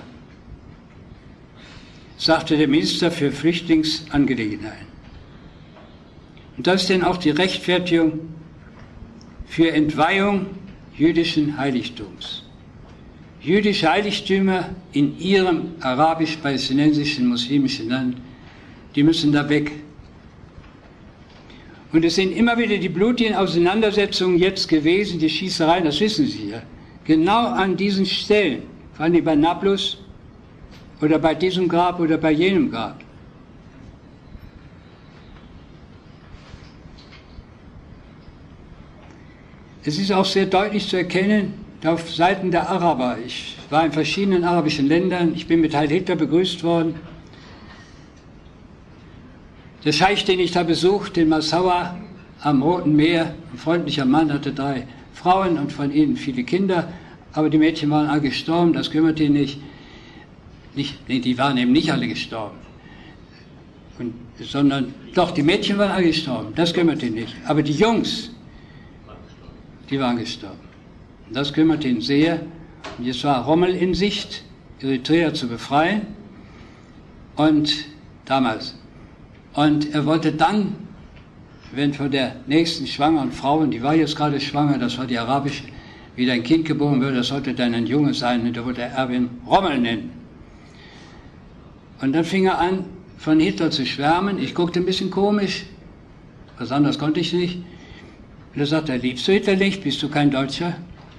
sagte der Minister für Flüchtlingsangelegenheiten. Und das ist denn auch die Rechtfertigung für Entweihung jüdischen Heiligtums. Jüdische Heiligtümer in ihrem arabisch-palästinensischen muslimischen Land, die müssen da weg. Und es sind immer wieder die blutigen Auseinandersetzungen jetzt gewesen, die Schießereien, das wissen Sie ja. Genau an diesen Stellen, vor allem bei Nablus oder bei diesem Grab oder bei jenem Grab. Es ist auch sehr deutlich zu erkennen, auf Seiten der Araber. Ich war in verschiedenen arabischen Ländern, ich bin mit Heil Hitler begrüßt worden. Der Scheich, den ich da besuchte, in Massaua am Roten Meer, ein freundlicher Mann, hatte drei Frauen und von ihnen viele Kinder, aber die Mädchen waren alle gestorben, das kümmerte ihn nicht. nicht nee, die waren eben nicht alle gestorben, und, sondern doch, die Mädchen waren alle gestorben, das kümmerte ihn nicht. Aber die Jungs, die waren gestorben. Das kümmerte ihn sehr. Und jetzt war Rommel in Sicht, Eritrea zu befreien. Und damals. Und er wollte dann, wenn von der nächsten schwangeren Frau, und die war jetzt gerade schwanger, das war die arabische, wieder ein Kind geboren würde, das sollte dann ein Junge sein, und der wollte Erwin Rommel nennen. Und dann fing er an, von Hitler zu schwärmen. Ich guckte ein bisschen komisch, was anderes konnte ich nicht. Und er sagte, liebst du Hitler nicht, bist du kein Deutscher?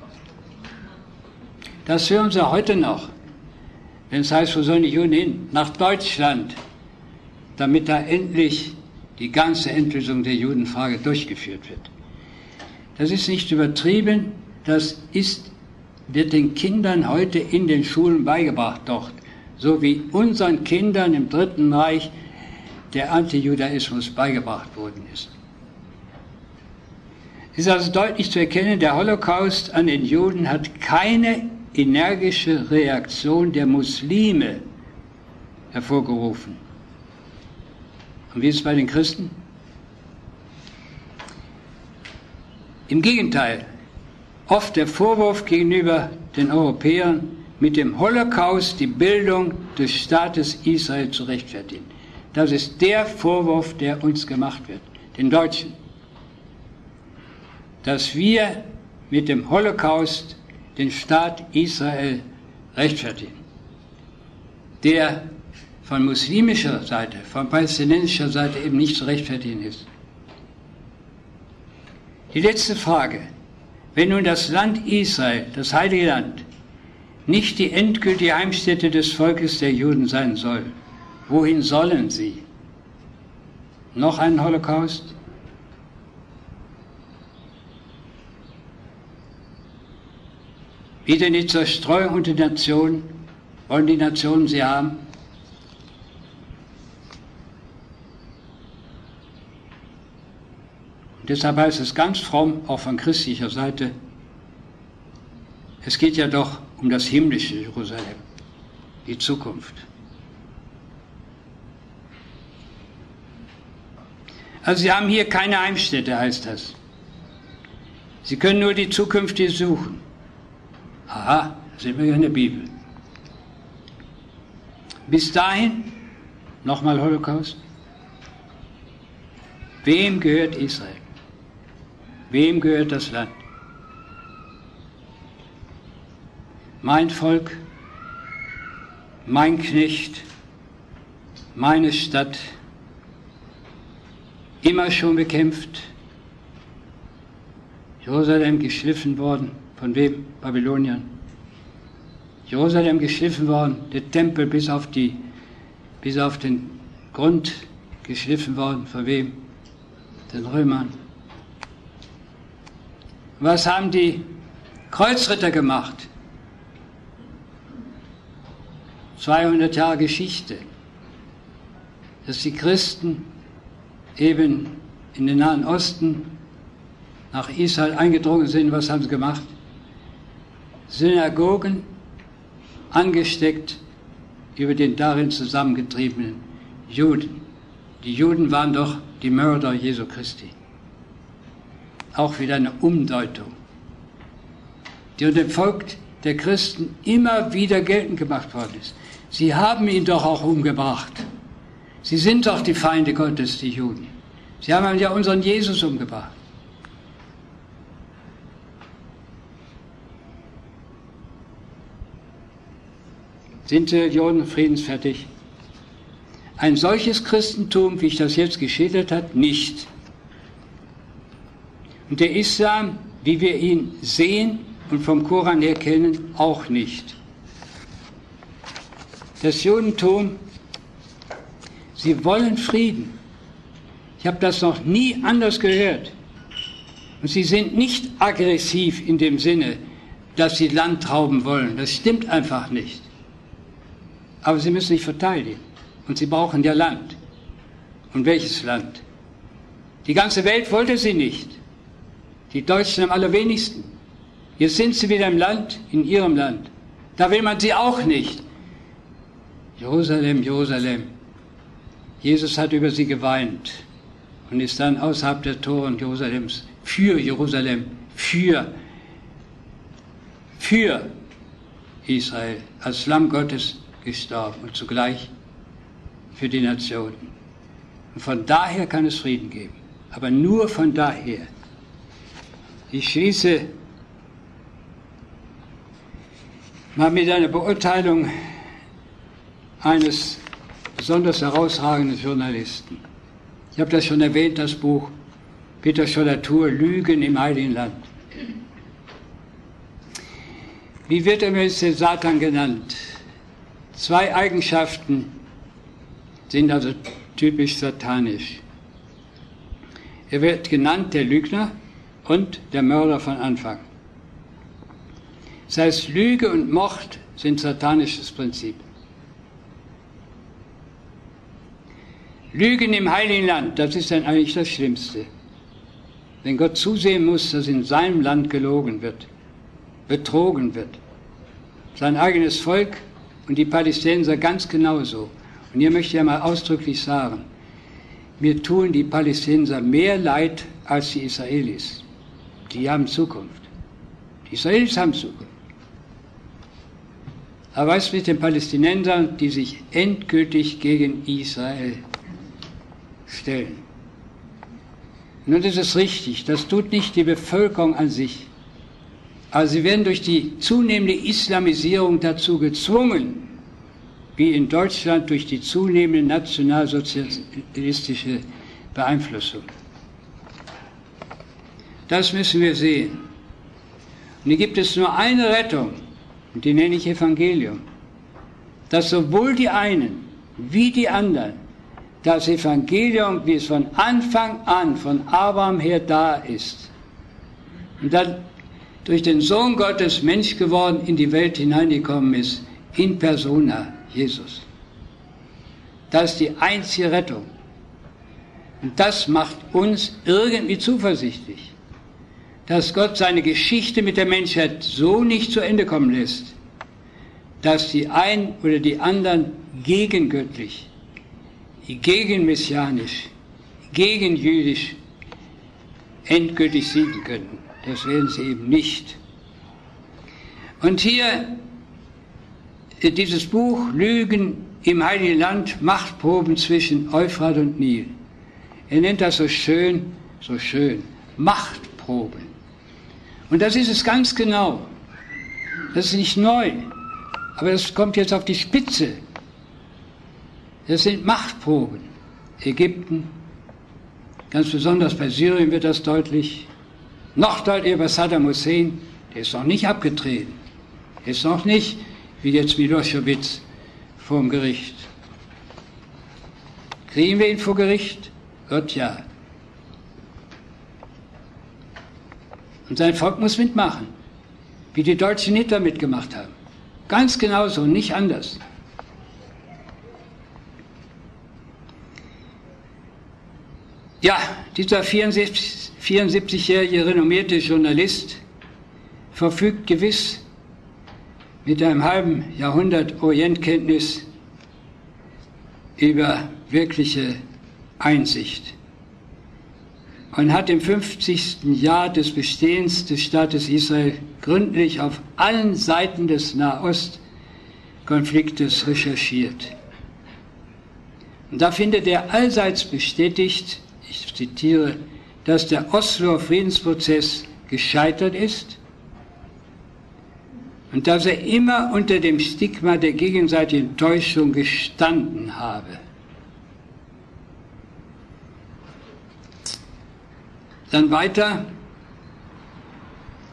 Das hören Sie heute noch, wenn es heißt, wo sollen die Juden hin? Nach Deutschland, damit da endlich die ganze Endlösung der Judenfrage durchgeführt wird. Das ist nicht übertrieben, das ist, wird den Kindern heute in den Schulen beigebracht dort, so wie unseren Kindern im Dritten Reich der Antijudaismus beigebracht worden ist. Es ist also deutlich zu erkennen, der Holocaust an den Juden hat keine energische Reaktion der Muslime hervorgerufen. Und wie ist es bei den Christen? Im Gegenteil, oft der Vorwurf gegenüber den Europäern, mit dem Holocaust die Bildung des Staates Israel zu rechtfertigen. Das ist der Vorwurf, der uns gemacht wird, den Deutschen. Dass wir mit dem Holocaust den Staat Israel rechtfertigen, der von muslimischer Seite, von palästinensischer Seite eben nicht zu rechtfertigen ist. Die letzte Frage: Wenn nun das Land Israel, das Heilige Land, nicht die endgültige Heimstätte des Volkes der Juden sein soll, wohin sollen sie? Noch einen Holocaust? Wieder die Zerstreuung unter den Nationen. Wollen die Nationen sie haben? Und deshalb heißt es ganz fromm, auch von christlicher Seite, es geht ja doch um das himmlische Jerusalem, die Zukunft. Also Sie haben hier keine Heimstätte, heißt das. Sie können nur die zukünftige suchen. Aha, da sind wir ja in der Bibel. Bis dahin, nochmal Holocaust. Wem gehört Israel? Wem gehört das Land? Mein Volk, mein Knecht, meine Stadt, immer schon bekämpft, Jerusalem geschliffen worden. Von wem? Babyloniern. Jerusalem geschliffen worden, der Tempel bis auf, die, bis auf den Grund geschliffen worden. Von wem? Den Römern. Was haben die Kreuzritter gemacht? zweihundert Jahre Geschichte. Dass die Christen eben in den Nahen Osten nach Israel eingedrungen sind. Was haben sie gemacht? Synagogen angesteckt über den darin zusammengetriebenen Juden. Die Juden waren doch die Mörder Jesu Christi. Auch wieder eine Umdeutung, die unter dem Volk der Christen immer wieder geltend gemacht worden ist. Sie haben ihn doch auch umgebracht. Sie sind doch die Feinde Gottes, die Juden. Sie haben ja unseren Jesus umgebracht. Sind Religionen friedensfertig? Ein solches Christentum, wie ich das jetzt geschildert habe, nicht. Und der Islam, wie wir ihn sehen und vom Koran her kennen, auch nicht. Das Judentum, sie wollen Frieden. Ich habe das noch nie anders gehört. Und sie sind nicht aggressiv in dem Sinne, dass sie Land rauben wollen. Das stimmt einfach nicht. Aber sie müssen sich verteidigen. Und sie brauchen ja Land. Und welches Land? Die ganze Welt wollte sie nicht. Die Deutschen am allerwenigsten. Jetzt sind sie wieder im Land, in ihrem Land. Da will man sie auch nicht. Jerusalem, Jerusalem. Jesus hat über sie geweint und ist dann außerhalb der Toren Jerusalems für Jerusalem, für, für Israel als Lamm Gottes gestorben und zugleich für die Nationen. Und von daher kann es Frieden geben, aber nur von daher. Ich schließe mal mit einer Beurteilung eines besonders herausragenden Journalisten. Ich habe das schon erwähnt, das Buch Peter Scholl-Latour, Lügen im Heiligen Land. Wie wird er mit dem Satan genannt? Zwei Eigenschaften sind also typisch satanisch. Er wird genannt der Lügner und der Mörder von Anfang. Das heißt, Lüge und Mord sind satanisches Prinzip. Lügen im Heiligen Land, das ist dann eigentlich das Schlimmste. Wenn Gott zusehen muss, dass in seinem Land gelogen wird, betrogen wird. Sein eigenes Volk und die Palästinenser ganz genauso. Und hier möchte ich ja mal ausdrücklich sagen, mir tun die Palästinenser mehr leid als die Israelis. Die haben Zukunft. Die Israelis haben Zukunft. Aber was mit den Palästinensern, die sich endgültig gegen Israel stellen? Nun ist es richtig, das tut nicht die Bevölkerung an sich. Aber sie werden durch die zunehmende Islamisierung dazu gezwungen, wie in Deutschland durch die zunehmende nationalsozialistische Beeinflussung. Das müssen wir sehen. Und hier gibt es nur eine Rettung, und die nenne ich Evangelium, dass sowohl die einen wie die anderen das Evangelium, wie es von Anfang an, von Abraham her da ist, und dann durch den Sohn Gottes Mensch geworden in die Welt hineingekommen ist, in persona, Jesus. Das ist die einzige Rettung. Und das macht uns irgendwie zuversichtlich, dass Gott seine Geschichte mit der Menschheit so nicht zu Ende kommen lässt, dass die einen oder die anderen gegengöttlich, gegenmessianisch, gegenjüdisch endgültig siegen könnten. Das werden sie eben nicht. Und hier dieses Buch Lügen im Heiligen Land, Machtproben zwischen Euphrat und Nil. Er nennt das so schön, so schön, Machtproben. Und das ist es ganz genau. Das ist nicht neu, aber das kommt jetzt auf die Spitze. Das sind Machtproben. Ägypten, ganz besonders bei Syrien wird das deutlich. Noch deutlicher bei Saddam Hussein, der ist noch nicht abgetreten. Der ist noch nicht, wie jetzt Milosevic, vor dem Gericht. Kriegen wir ihn vor Gericht? Gott ja. Und sein Volk muss mitmachen, wie die Deutschen Hitler mitgemacht haben. Ganz genauso, nicht anders. Ja, dieser vierundsiebzigjährige renommierte Journalist verfügt gewiss mit einem halben Jahrhundert Orientkenntnis über wirkliche Einsicht und hat im fünfzigsten Jahr des Bestehens des Staates Israel gründlich auf allen Seiten des Nahostkonfliktes recherchiert. Und da findet er allseits bestätigt, ich zitiere, dass der Osloer Friedensprozess gescheitert ist und dass er immer unter dem Stigma der gegenseitigen Täuschung gestanden habe. Dann weiter,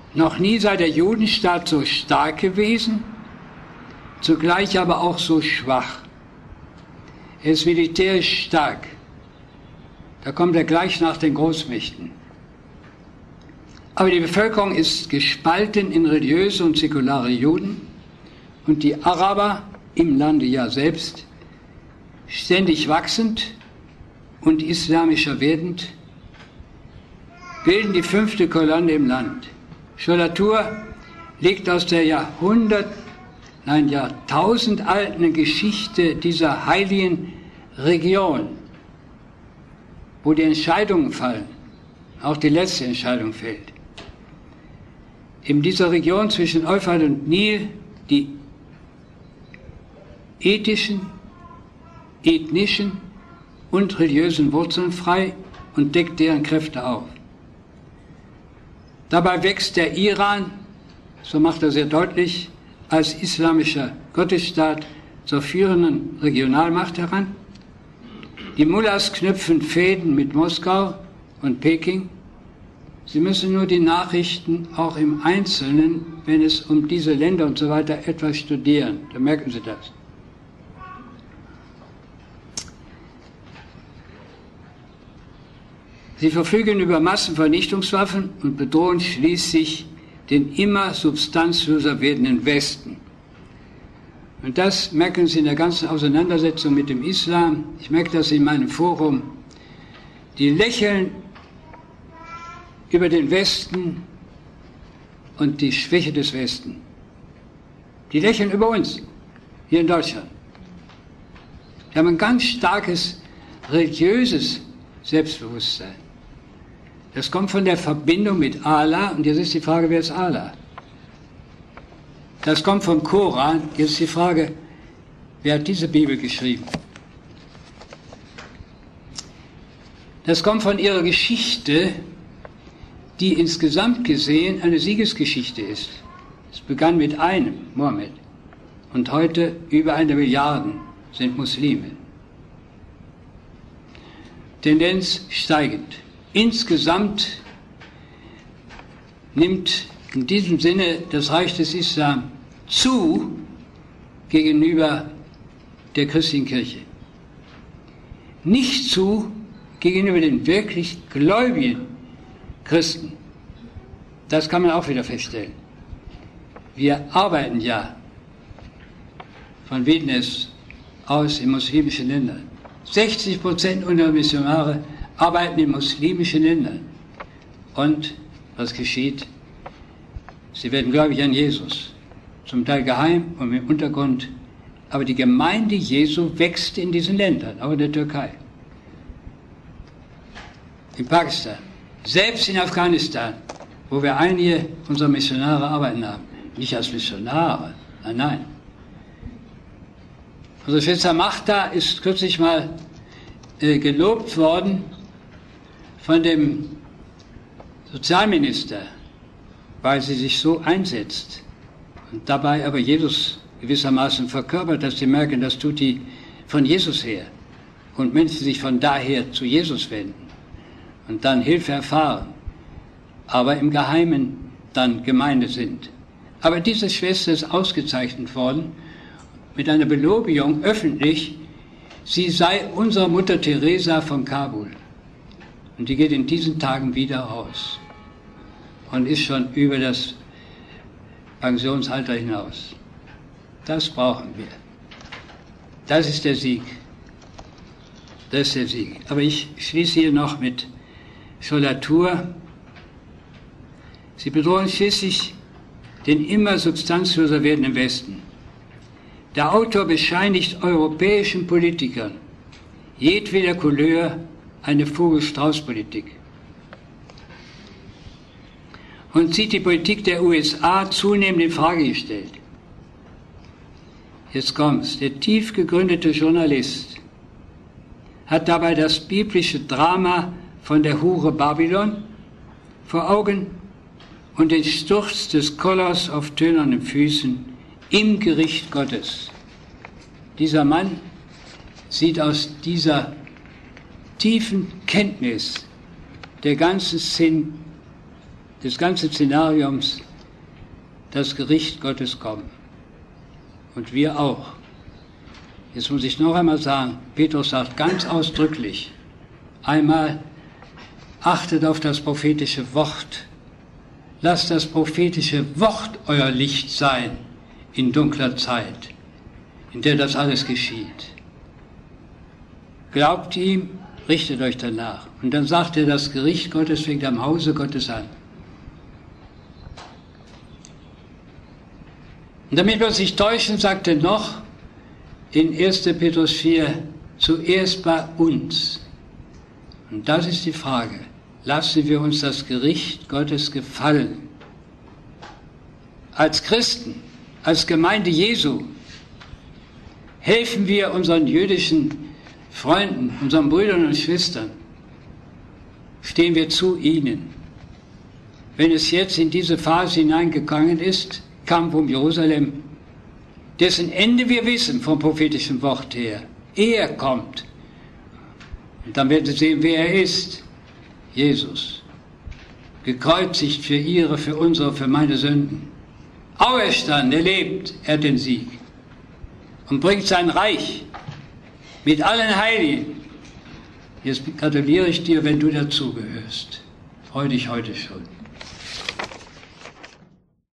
Noch nie sei der Judenstaat so stark gewesen, zugleich aber auch so schwach. Er ist militärisch stark. Da kommt er gleich nach den Großmächten. Aber die Bevölkerung ist gespalten in religiöse und säkulare Juden und die Araber im Lande ja selbst, ständig wachsend und islamischer werdend, bilden die fünfte Kolonne im Land. Schollatur legt aus der Jahrhundert, nein Jahrtausendalten Geschichte dieser heiligen Region, wo die Entscheidungen fallen, auch die letzte Entscheidung fällt. In dieser Region zwischen Euphrat und Nil die ethischen, ethnischen und religiösen Wurzeln frei und deckt deren Kräfte auf. Dabei wächst der Iran, so macht er sehr deutlich, als islamischer Gottesstaat zur führenden Regionalmacht heran. Die Mullahs knüpfen Fäden mit Moskau und Peking. Sie müssen nur die Nachrichten auch im Einzelnen, wenn es um diese Länder und so weiter etwas studieren, dann merken Sie das. Sie verfügen über Massenvernichtungswaffen und bedrohen schließlich den immer substanzloser werdenden Westen. Und das merken Sie in der ganzen Auseinandersetzung mit dem Islam. Ich merke das in meinem Forum. Die lächeln über den Westen und die Schwäche des Westen. Die lächeln über uns, hier in Deutschland. Die haben ein ganz starkes religiöses Selbstbewusstsein. Das kommt von der Verbindung mit Allah, und jetzt ist die Frage, wer ist Allah? Das kommt vom Koran, jetzt ist die Frage, wer hat diese Bibel geschrieben? Das kommt von ihrer Geschichte, die insgesamt gesehen eine Siegesgeschichte ist. Es begann mit einem, Mohammed, und heute über eine Milliarde sind Muslime. Tendenz steigend. Insgesamt nimmt in diesem Sinne das Reich des Islam zu gegenüber der christlichen Kirche. Nicht zu gegenüber den wirklich gläubigen Christen. Das kann man auch wieder feststellen. Wir arbeiten ja von Witness aus in muslimischen Ländern. sechzig Prozent unserer Missionare arbeiten in muslimischen Ländern. Und was geschieht? Sie werden gläubig an Jesus, zum Teil geheim und im Untergrund. Aber die Gemeinde Jesu wächst in diesen Ländern, auch in der Türkei, in Pakistan, selbst in Afghanistan, wo wir einige unserer Missionare arbeiten haben. Nicht als Missionare, nein, nein. Unsere Schwester Machta ist kürzlich mal äh, gelobt worden von dem Sozialminister, weil sie sich so einsetzt und dabei aber Jesus gewissermaßen verkörpert, dass sie merken, das tut die von Jesus her und Menschen sich von daher zu Jesus wenden und dann Hilfe erfahren, aber im Geheimen dann Gemeinde sind. Aber diese Schwester ist ausgezeichnet worden mit einer Belobigung öffentlich, sie sei unsere Mutter Teresa von Kabul. Und die geht in diesen Tagen wieder raus und ist schon über das Pensionsalter hinaus. Das brauchen wir. Das ist der Sieg. Das ist der Sieg. Aber ich schließe hier noch mit Schollatur. Sie bedrohen schließlich den immer substanzloser werdenden Westen. Der Autor bescheinigt europäischen Politikern jedweder Couleur eine Vogel-Strauß-Politik und sieht die Politik der U S A zunehmend in Frage gestellt. Jetzt kommt's. Der tief gegründete Journalist hat dabei das biblische Drama von der Hure Babylon vor Augen und den Sturz des Koloss auf tönernen Füßen im Gericht Gottes. Dieser Mann sieht aus dieser tiefen Kenntnis der ganzen Sinn des ganzen Szenariums das Gericht Gottes kommen. Und wir auch. Jetzt muss ich noch einmal sagen, Petrus sagt ganz ausdrücklich, einmal, achtet auf das prophetische Wort. Lasst das prophetische Wort euer Licht sein in dunkler Zeit, in der das alles geschieht. Glaubt ihm, richtet euch danach. Und dann sagt er, das Gericht Gottes fängt am Hause Gottes an. Und damit wir uns nicht täuschen, sagt er noch in erster Petrus vier, zuerst bei uns. Und das ist die Frage. Lassen wir uns das Gericht Gottes gefallen? Als Christen, als Gemeinde Jesu, helfen wir unseren jüdischen Freunden, unseren Brüdern und Schwestern, stehen wir zu ihnen. Wenn es jetzt in diese Phase hineingegangen ist, Kampf um Jerusalem, dessen Ende wir wissen vom prophetischen Wort her, er kommt. Und dann werden Sie sehen, wer er ist. Jesus. Gekreuzigt für ihre, für unsere, für meine Sünden. Auferstanden, er lebt, er hat den Sieg. Und bringt sein Reich mit allen Heiligen. Jetzt gratuliere ich dir, wenn du dazugehörst. Freu dich heute schon.